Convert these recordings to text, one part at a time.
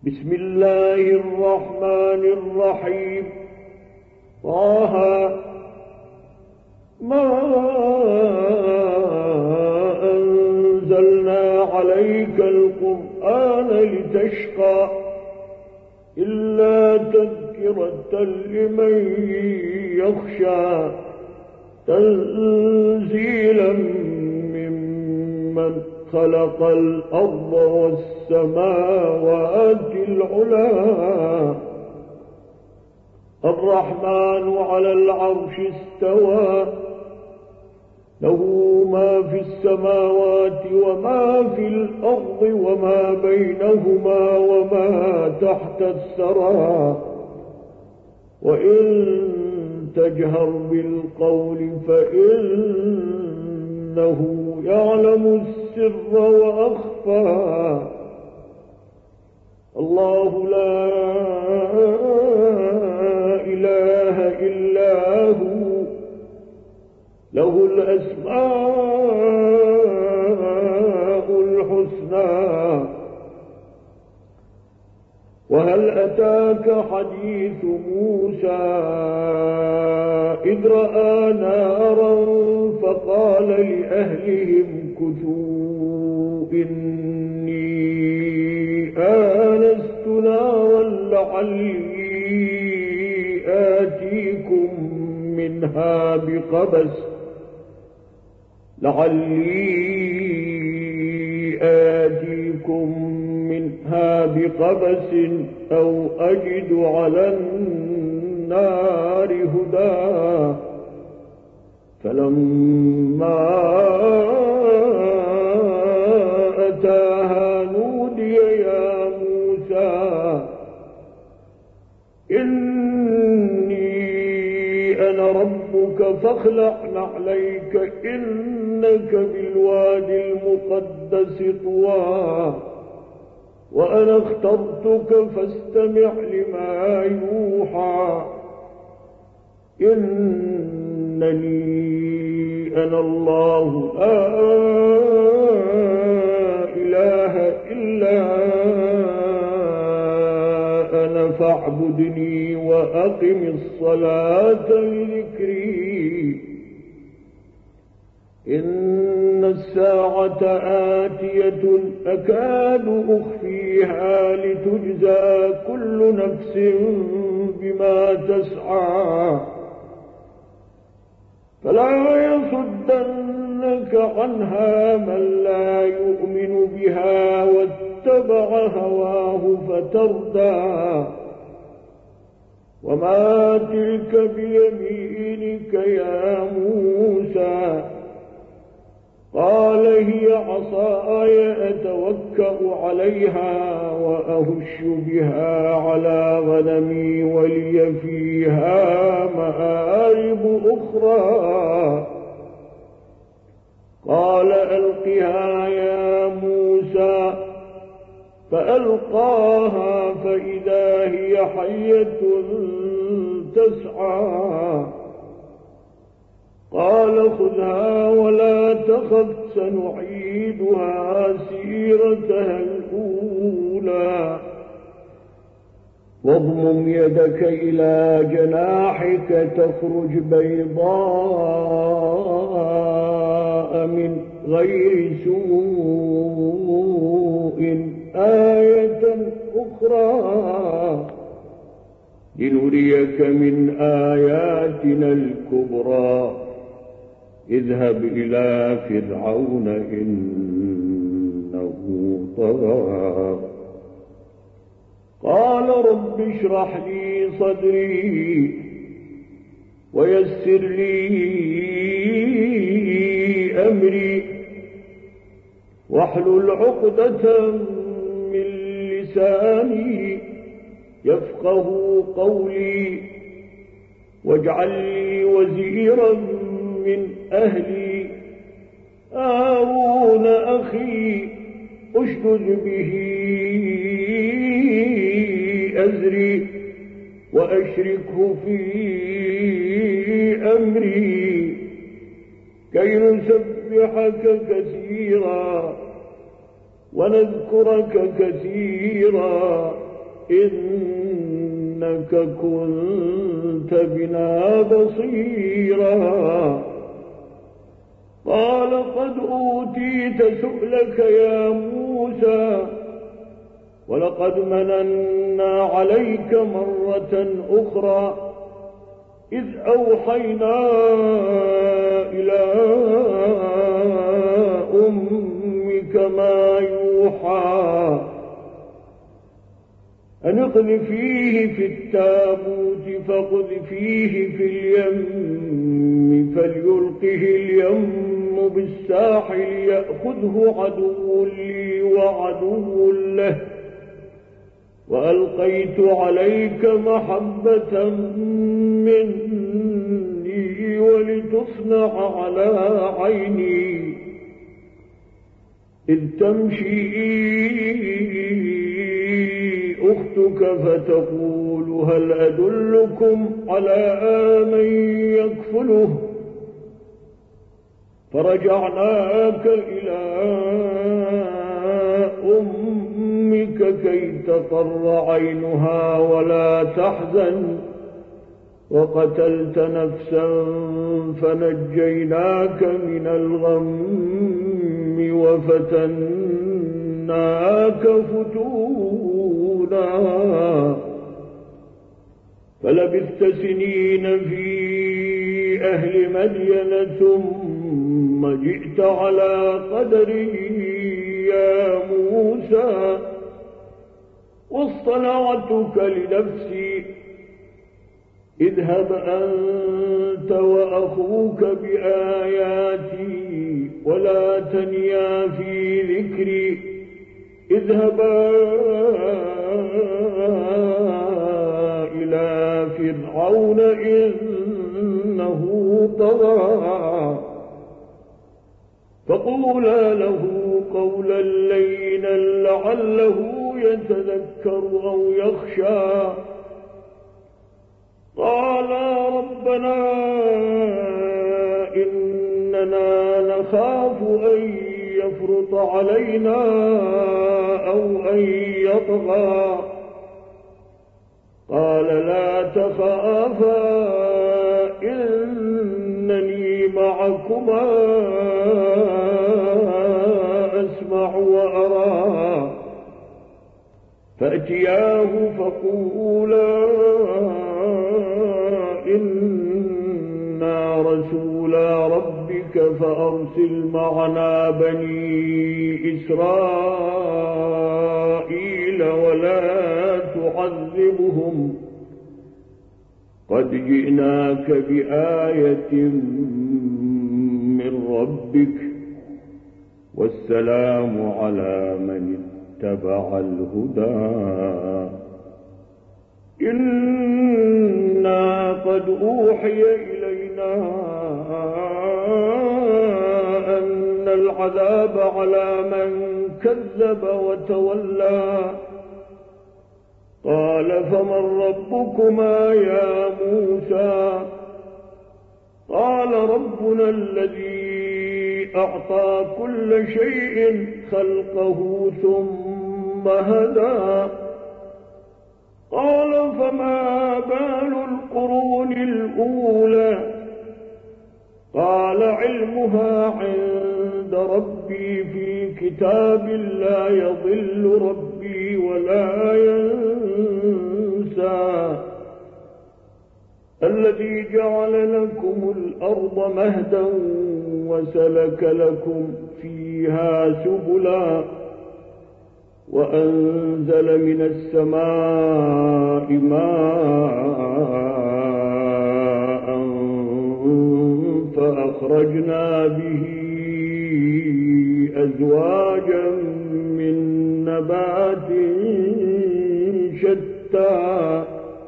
بسم الله الرحمن الرحيم. طه ما أنزلنا عليك القرآن لتشقى إلا تذكرة لمن يخشى تنزيلا ممن خلق الأرض والسماوات العلى الرحمن على العرش استوى له ما في السماوات وما في الأرض وما بينهما وما تحت الثرى وإن تجهر بالقول فإنه يعلم السر وأخفى الله لا إله إلا هو له الأسماء الحسنى. وهل أتاك حديث موسى إذ رأى نارا فقال لأهلهم كثوا إني آنست نارا لعلي آتيكم منها بقبس أو أجد على النار هدى. فلما أتاها نودي يا موسى إني أنا ربك فاخلع نعليك إنك بالوادي المقدس طوى وأنا اخترتك فاستمع لما يوحى إنني أنا الله لا إله إلا أنا فاعبدني وأقم الصلاة لذكري. إن الساعة آتية أكاد أخفيها لتجزى كل نفس بما تسعى فلا يصدنك عنها من لا يؤمن بها واتبع هواه فتردى. وما تلك بيمينك يا موسى قال هي عصاي أتوكأ عليها وأهش بها على غنمي ولي فيها مآرب أخرى. قال ألقها يا موسى فألقاها فإذا هي حية تسعى. قال خذها ولا تخف سنعيدها سيرتها الأولى. واضمم يدك إلى جناحك تخرج بيضاء من غير سوء آية أخرى لنريك من آياتنا الكبرى. اذهب إلى فرعون إنه طغى. قال رب اشرح لي صدري ويسر لي أمري واحلل عقدة من لساني يفقه قولي واجعل لي وزيرا من أهلي هارون أخي أشدد به أزري وأشركه في أمري كي نسبحك كثيرا ونذكرك كثيرا إنك كنت بنا بصيرا قال قد أوتيت سؤلك يا موسى ولقد مننا عليك مرة أخرى إذ أوحينا إلى أمك ما يوحى أن اقذفيه في التابوت فاقذفيه في اليم فليلقه اليم بالساحل يأخذه عدو لي وعدو له وألقيت عليك محبة مني ولتصنع على عيني إذ تمشي أختك فتقول هل أدلكم على من يكفله فرجعناك إلى أمك كي تقر عينها ولا تحزن وقتلت نفسا فنجيناك من الغم وفتناك فتونا فلبثت سنين في أهل مدين ثم جئت على قدري يا موسى واصطنعتك لنفسي اذهب أنت وأخوك بآياتي ولا تنيا في ذكري اذهبا إلى فرعون إنه طغى فقولا له قولا لينا لعله يتذكر أو يخشى قالا ربنا إننا نخاف أن يفرط علينا أو أن يطغى قال لا تخافا إنني معكما أسمع وأرى فأتياه فقولا إنا رسولا ربك فأرسل معنا بني إسرائيل ولا تعذبهم قد جئناك بآية من ربك والسلام على من اتبع الهدى إنا قد أوحي إلينا أن العذاب على من كذب وتولى قال فمن ربكما يا موسى قال ربنا الذي أعطى كل شيء خلقه ثم هدى قال فما بال القرون الأولى قال علمها عند ربي في كتاب لا يضل ربي ولا ينسى الذي جعل لكم الأرض مهدا وسلك لكم فيها سبلا وأنزل من السماء ماء فأخرجنا به أزواجا من نبات شتى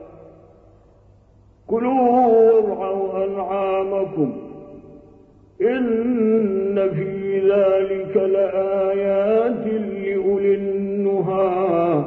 كلوا وارعوا أنعامكم إن في ذلك لآيات لأولي النهى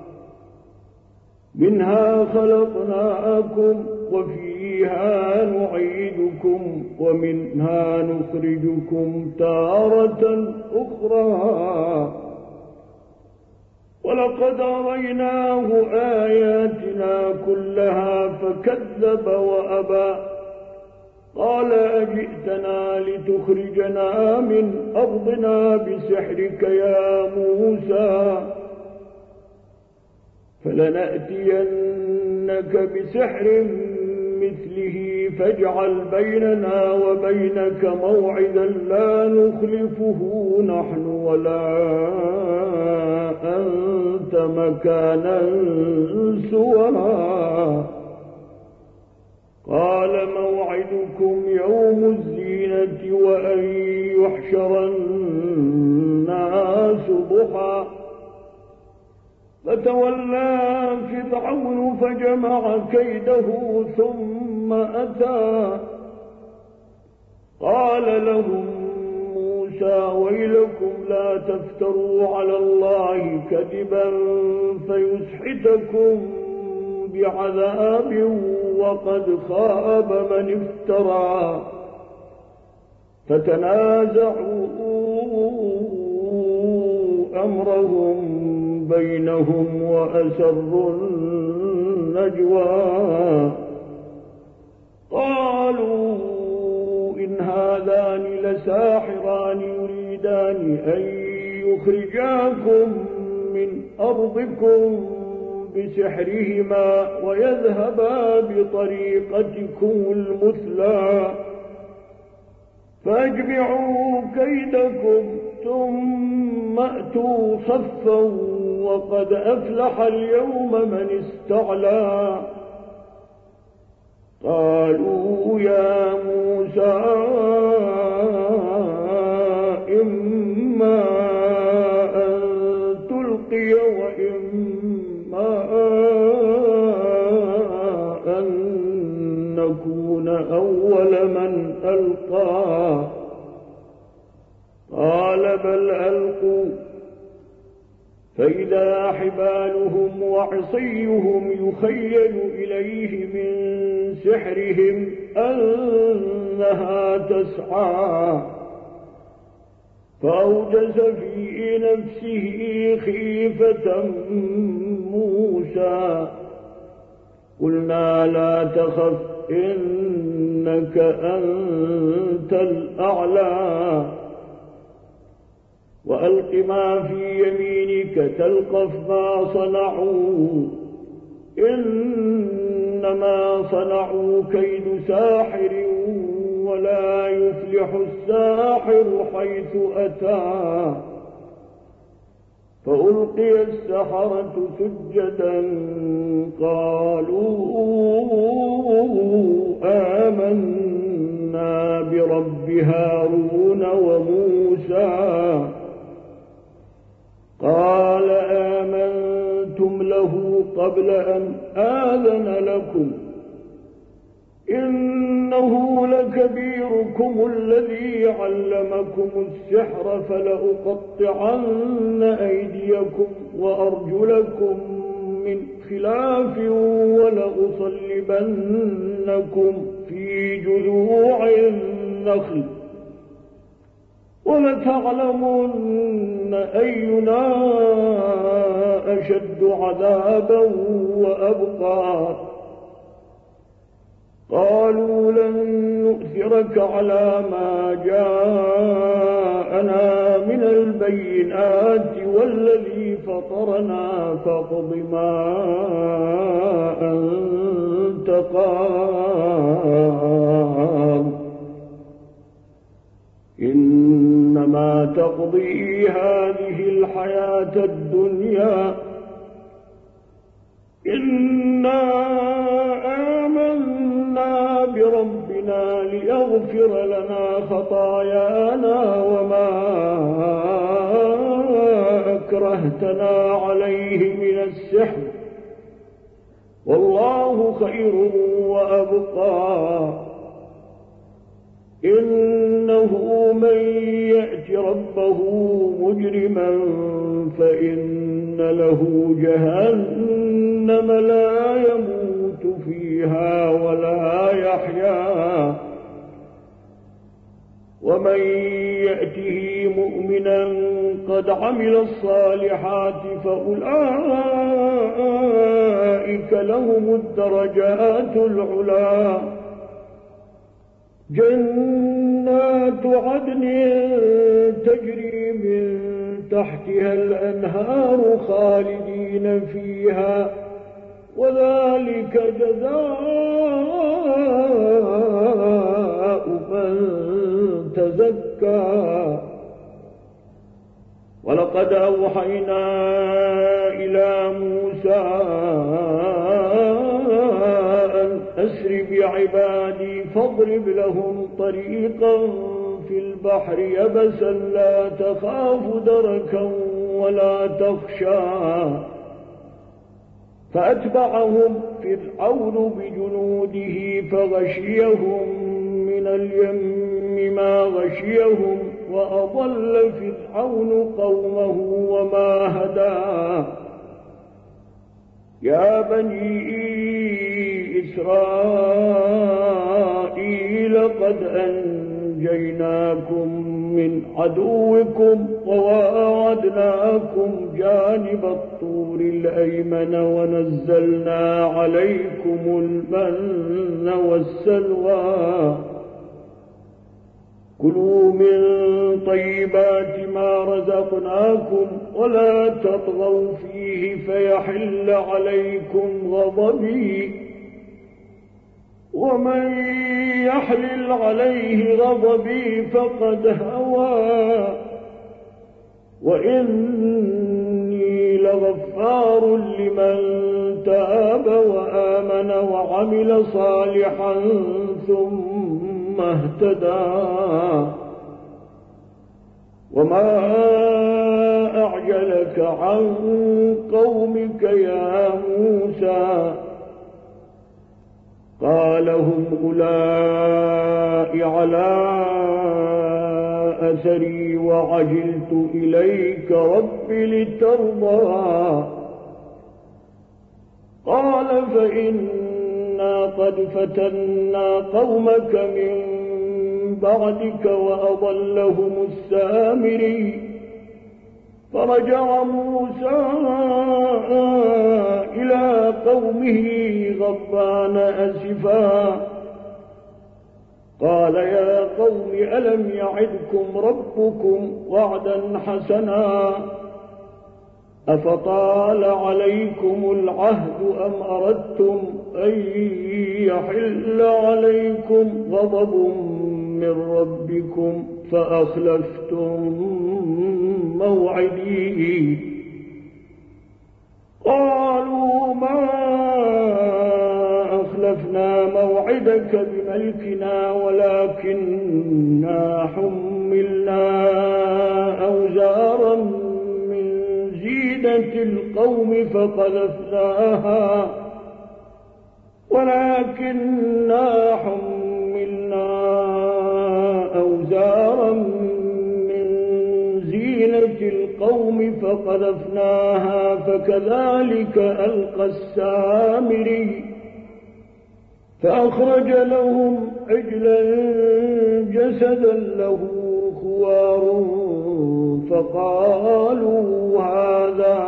منها خلقناكم وفيها نعيدكم ومنها نخرجكم تارة أخرى ولقد أريناه آياتنا كلها فكذب وأبى قال أجئتنا لتخرجنا من أرضنا بسحرك يا موسى فلنأتينك بسحر مثله فاجعل بيننا وبينك موعدا لا نخلفه نحن ولا أنت مكانا سوى قال موعدكم يوم الزينة وأن يحشر الناس ضحى فتولى فرعون فجمع كيده ثم أتى قال لهم موسى ويلكم لا تفتروا على الله كذبا فيسحتكم بعذاب وقد خاب من افترى فتنازعوا أمرهم بينهم وأسروا النجوى قالوا إن هذان لساحران يريدان أن يخرجاكم من أرضكم بسحرهما ويذهبا بطريقتكم المثلى فاجمعوا كيدكم ثم أتوا صفا وقد أفلح اليوم من استعلى قالوا يا موسى إما أن تلقي وإما أن نكون أول من ألقى قال بل ألقوا فإذا حبالهم وعصيهم يخيل إليه من سحرهم أنها تسعى فأوجس في نفسه خيفة موسى قلنا لا تخف إنك أنت الأعلى وألق ما في يمينك تلقف ما صنعوا إنما صنعوا كيد ساحر ولا يفلح الساحر حيث أتى فألقي السحرة سجدا قالوا آمنا برب هارون وموسى قال آمنتم له قبل أن آذن لكم إنه لكبيركم الذي علمكم السحر فلأقطعن أيديكم وأرجلكم من خلاف ولأصلبنكم في جذوع النخل ولتعلمن أينا أشد عذابا وأبقى قالوا لن نؤثرك على ما جاءنا من البينات والذي فطرنا فاقض ما أنت قاض إنما تقضي هذه الحياة الدنيا إنا آمنا بربنا ليغفر لنا خطايانا وما أكرهتنا عليه من السحر والله خير وأبقى إنه من يأت ربه مجرما فإن له جهنم لا يموت فيها ولا يحيا ومن يأته مؤمنا وقد عمل الصالحات فأولئك لهم الدرجات العلى جنات عدن تجري من تحتها الأنهار خالدين فيها وذلك جزاء من تزكى ولقد أوحينا إلى موسى أن أسر بعبادي فاضرب لهم طريقا في البحر يبسا لا تخاف دركا ولا تخشى فأتبعهم فرعون بجنوده فغشيهم من اليم ما غشيهم وأضل فرعون قومه وما هدى يا بني إسرائيل قد أنجيناكم من عدوكم وواعدناكم جانب الطور الأيمن ونزلنا عليكم المن والسلوى كلوا من طيبات ما رزقناكم ولا تطغوا فيه فيحل عليكم غضبي ومن يحلل عليه غضبي فقد هوى وإني لغفار لمن تاب وآمن وعمل صالحا ثم اهتدى وما أعجلك عن قومك يا موسى قال هم أولئك على أثري وعجلت إليك رب لترضى قال فإنا قد فتنا قومك من بعدك وأضلهم السامري فرجع موسى إلى قومه غضبان أسفا قال يا قوم ألم يعدكم ربكم وعدا حسنا أفطال عليكم العهد أم أردتم أن يحل عليكم غضب من ربكم فأخلفتم موعدي قالوا ما أخلفنا موعدك بملكنا ولكننا حملنا أوزارا من زينة القوم فقذفناها فكذلك ألقى السامري فأخرج لهم عجلا جسدا له خوار فقالوا هذا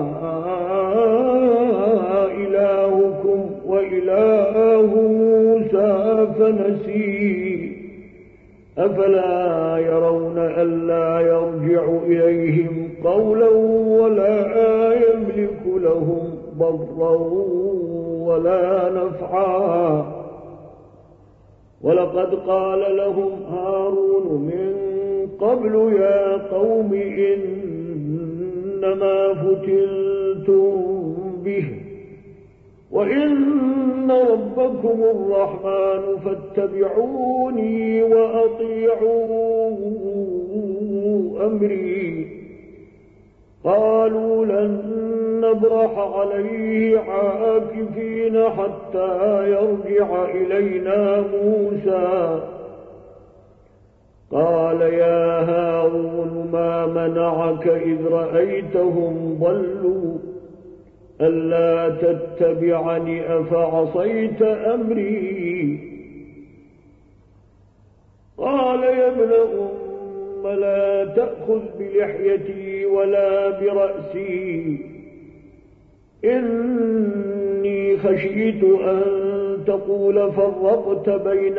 إلهكم وإله موسى فنسي أفلا يرون ألا يرجع إليهم قولا ولا يملك لهم ضرا ولا نفعا ولقد قال لهم هارون من قبل يا قوم إنما فتنتم به وإن ربكم الرحمن فاتبعوني وأطيعوا أمري قالوا لن نبرح عليه عاكفين حتى يرجع إلينا موسى قال يا هارون ما منعك إذ رأيتهم ضلوا ألا تتبعني أفعصيت أمري قال يا ابن ثم لا تأخذ بلحيتي ولا برأسي إني خشيت أن تقول فرقت بين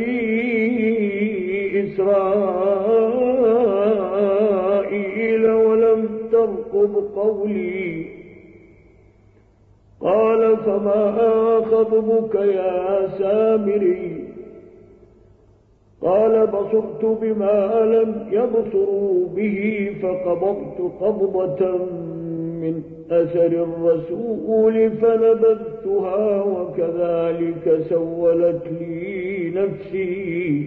بني إسرائيل ولم ترقب قولي قال فما خطبك يا سامري قال بصرت بما لم يبصروا به فقبضت قبضة من أثر الرسول فنبذتها وكذلك سولت لي نفسي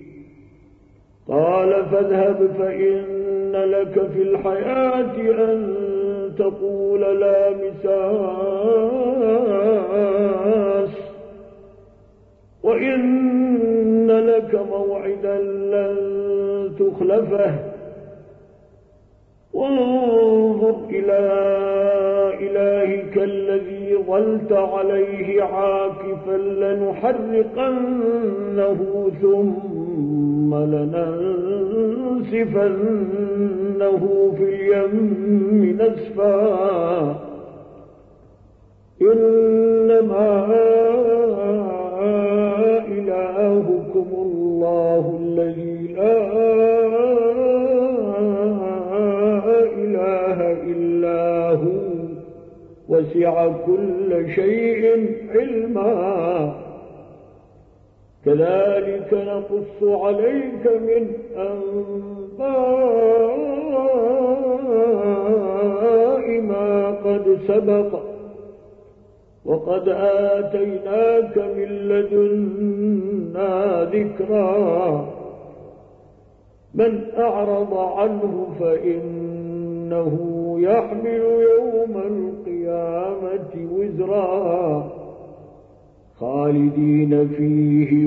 قال فاذهب فإن لك في الحياة أن تقول لا مساس وإن لك موعدا لن تخلفه وانظر إلى إلهك الذي ظلت عليه عاكفا لنحرقنه ثم لننسفنه في اليم نسفا إنما إلهكم الله الذي لا إله إلا هو وسع كل شيء علما كذلك نقص عليك من أنباء ما قد سبق وقد آتيناك من لدنا ذكرا من أعرض عنه فإنه يحمل يوم القيامة وزرا خالدين فيه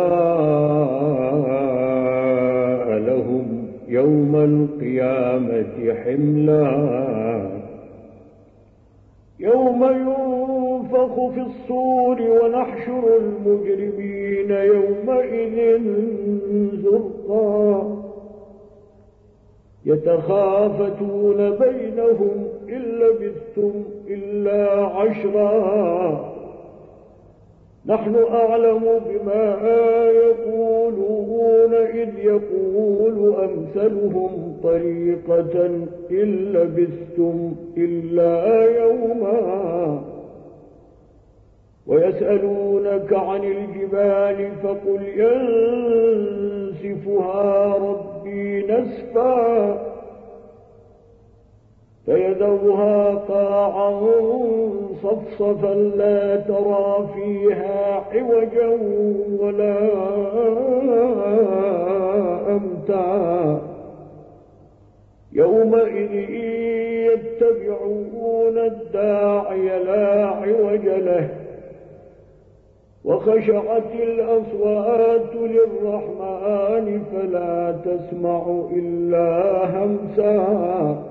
وساء لهم يوم القيامة حملا يوم ينفخ في الصور ونحشر المجرمين يومئذ زرقا يتخافتون بينهم إن لبثتم إلا عشرا نحن أعلم بما يقولون إذ يقول أمثلهم طريقة إن لبثتم إلا يوما ويسألونك عن الجبال فقل ينسفها ربي نسفا فيذرها قاعا صفصفا لا ترى فيها عوجا ولا أمتا يومئذ يتبعون الداعي لا عوج له وخشعت الأصوات للرحمن فلا تسمع إلا همسا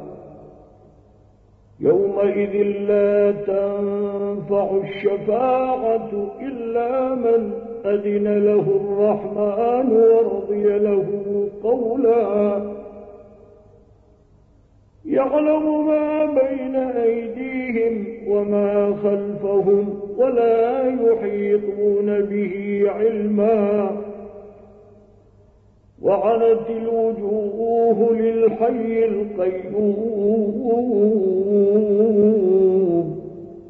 يومئذ لا تنفع الشفاعة إلا من أذن له الرحمن ورضي له قولا يعلم ما بين أيديهم وما خلفهم ولا يحيطون به علما وعنت الوجوه للحي القيوم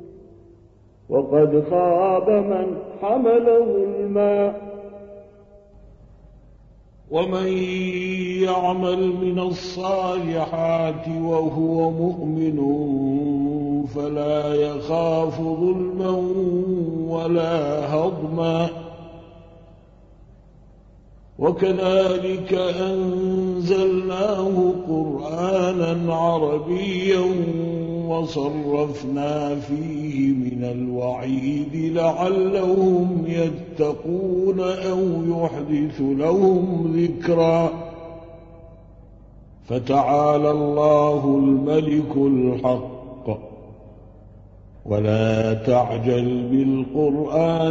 وقد خاب من حمل ظلما ومن يعمل من الصالحات وهو مؤمن فلا يخاف ظلما ولا هضما وكذلك أنزلناه قرآنا عربيا وصرفنا فيه من الوعيد لعلهم يتقون أو يحدث لهم ذكرا فتعالى الله الملك الحق ولا تعجل بالقرآن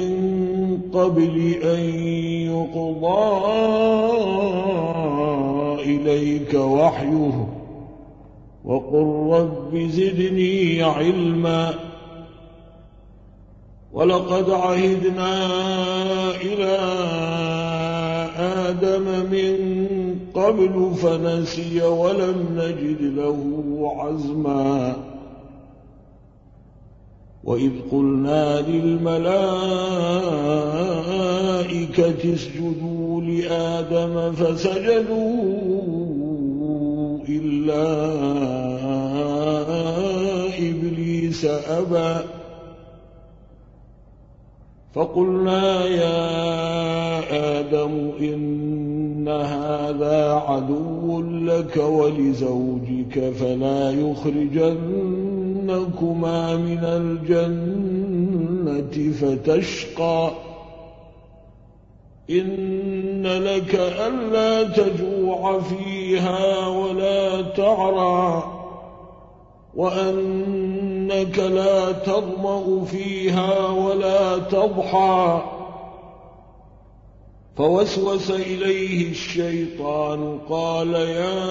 من قبل أن يقضى إليك وحيه وقل رب زدني علما ولقد عهدنا إلى آدم من قبل فنسي ولم نجد له عزما وإذ قلنا للملائكة اسجدوا لآدم فسجدوا إلا إبليس أبى فقلنا يا آدم إن هذا عدو لك ولزوجك فلا يخرجنكما من الجنة فتشقى إن لك ألا تجوع فيها ولا تعرى وأنك لا تظمأ فيها ولا تضحى فوسوس إليه الشيطان قال يا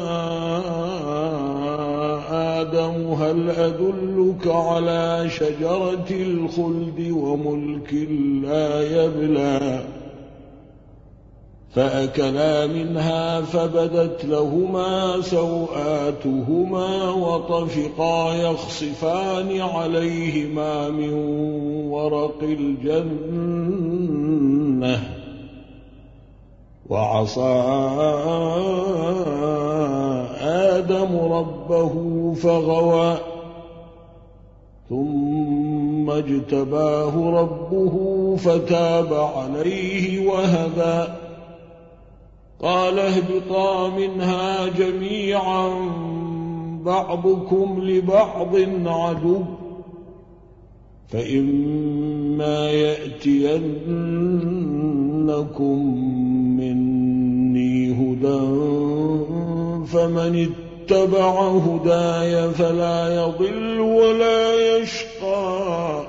آدم هل أدلك على شجرة الخلد وملك لا يبلى فأكلا منها فبدت لهما سوآتهما وطفقا يخصفان عليهما من ورق الجنة وعصى آدم ربه فغوى ثم اجتباه ربه فتاب عليه وهدى قال اهبطا منها جميعا بعضكم لبعض عدو فإما يأتينكم مني هدى فمن اتبع هداي فلا يضل ولا يشقى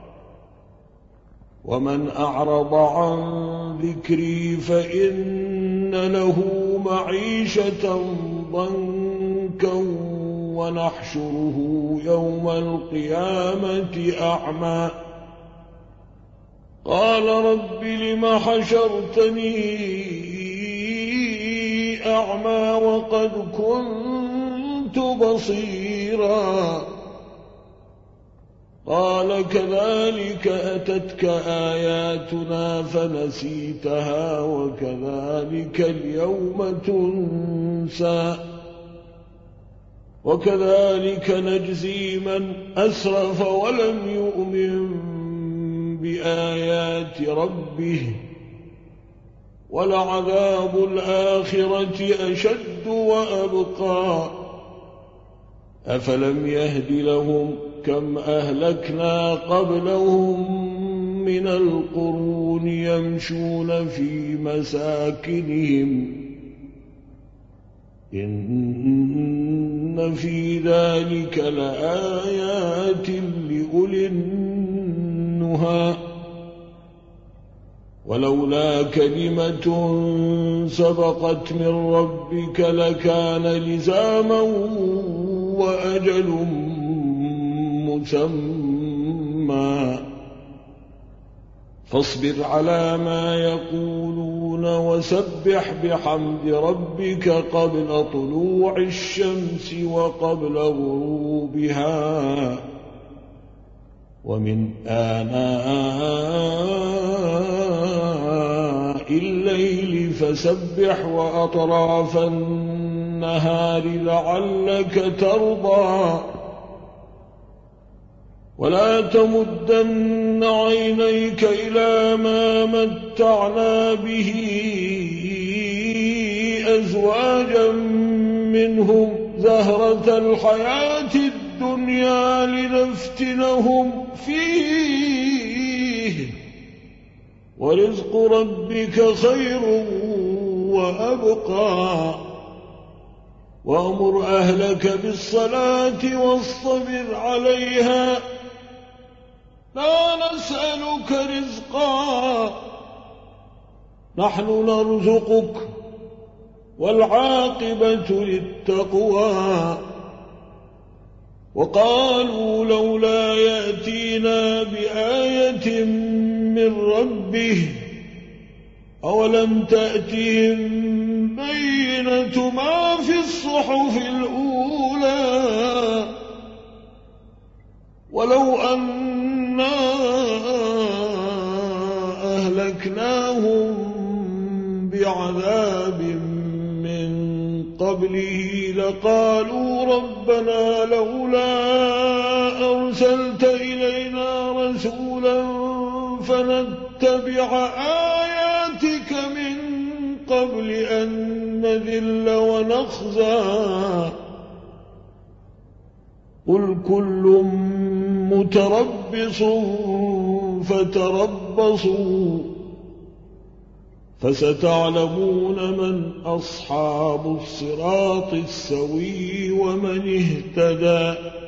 ومن أعرض عن ذكري فإن له معيشة ضنكا ونحشره يوم القيامة أعمى قال رب لم حشرتني أعمى وقد كنت بصيرا قال كذلك أتتك آياتنا فنسيتها وكذلك اليوم تنسى وكذلك نجزي من أسرف ولم يؤمن بآيات ربه ولعذاب الآخرة أشد وأبقى أفلم يهد لهم كم أهلكنا قبلهم من القرون يمشون في مساكنهم إن في ذلك لآيات لأولي النهى ولولا كلمة سبقت من ربك لكان لزاما وأجل مسمى فاصبر على ما يقولون وسبح بحمد ربك قبل طلوع الشمس وقبل غروبها ومن آناء الليل فسبح وأطراف النهار لعلك ترضى ولا تمدن عينيك إلى ما متعنا به أزواجا منهم زهرة الحياة الدنيا لنفتنهم فيه ورزق ربك خير وأبقى وأمر أهلك بالصلاة واصطبر عليها لا نسألك رزقا نحن نرزقك والعاقبة للتقوى. وقالوا لولا يأتينا بآية من ربه أولم تأتهم بينة ما في الصحف الأولى ولو أنا أهلكناهم بعذاب من قبله لقالوا ربنا لولا أرسلت إلينا رسولا فنتبع آياتك من قبل أن نذل ونخزى. قل كل متربص فتربصوا فستعلمون من أصحاب الصراط السوي ومن اهتدى.